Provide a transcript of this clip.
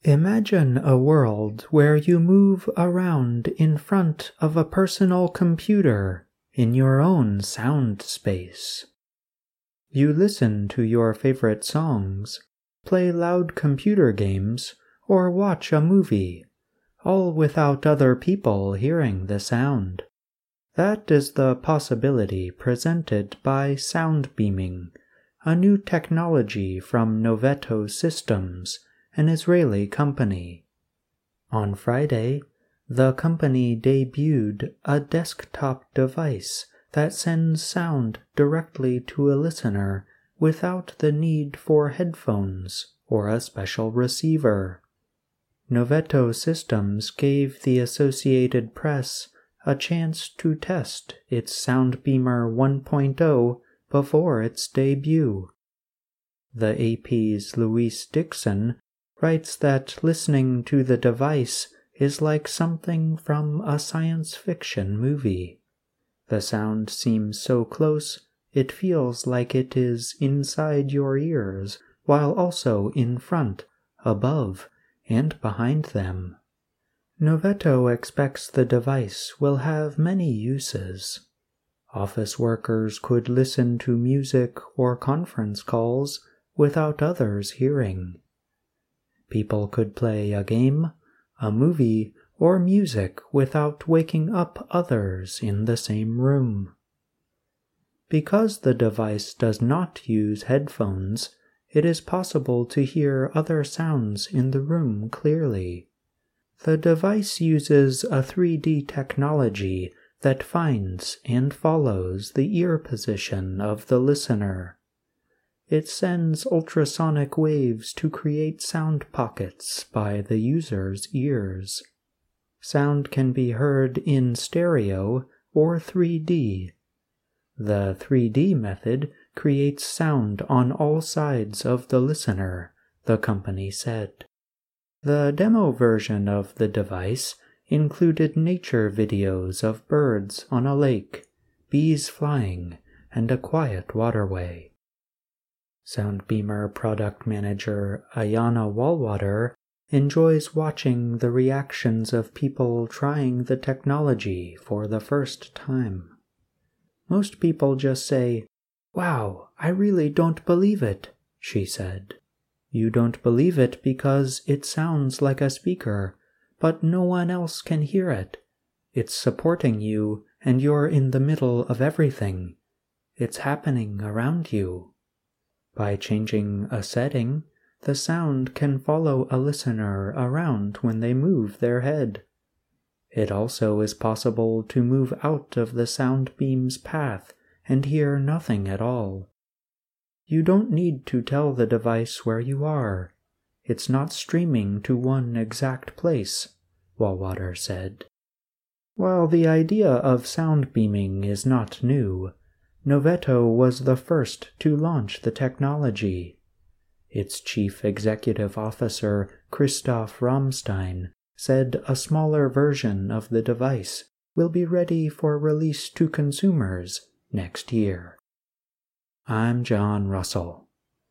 Imagine a world where you move around in front of a personal computer in your own sound space. You listen to your favorite songs, play loud computer games, or watch a movie, all without other people hearing the sound. That is the possibility presented by sound beaming, a new technology from Noveto Systems, an Israeli company. On Friday, the company debuted a desktop device that sends sound directly to a listener without the need for headphones or a special receiver. Noveto Systems gave the Associated Press a chance to test its Soundbeamer 1.0 before its debut. The AP's Louise Dixon writes that listening to the device is like something from a science fiction movie. The sound seems so close, it feels like it is inside your ears, while also in front, above, and behind them. Noveto expects the device will have many uses. Office workers could listen to music or conference calls without others hearing. People could play a game, a movie, or music without waking up others in the same room. Because the device does not use headphones, it is possible to hear other sounds in the room clearly. The device uses a 3D technology that finds and follows the ear position of the listener. It sends ultrasonic waves to create sound pockets by the user's ears. Sound can be heard in stereo or 3D. The 3D method creates sound on all sides of the listener, the company said. The demo version of the device included nature videos of birds on a lake, bees flying, and a quiet waterway. Soundbeamer product manager Ayana Wallwater enjoys watching the reactions of people trying the technology for the first time. Most people just say, "Wow, I really don't believe it," she said. You don't believe it because it sounds like a speaker, but no one else can hear it. It's supporting you, and you're in the middle of everything. It's happening around you. By changing a setting, the sound can follow a listener around when they move their head. It also is possible to move out of the sound beam's path and hear nothing at all. You don't need to tell the device where you are. It's not streaming to one exact place, Wallwater said. While the idea of sound beaming is not new, Noveto was the first to launch the technology. Its chief executive officer, Christoph Rammstein, said a smaller version of the device will be ready for release to consumers next year. I'm John Russell.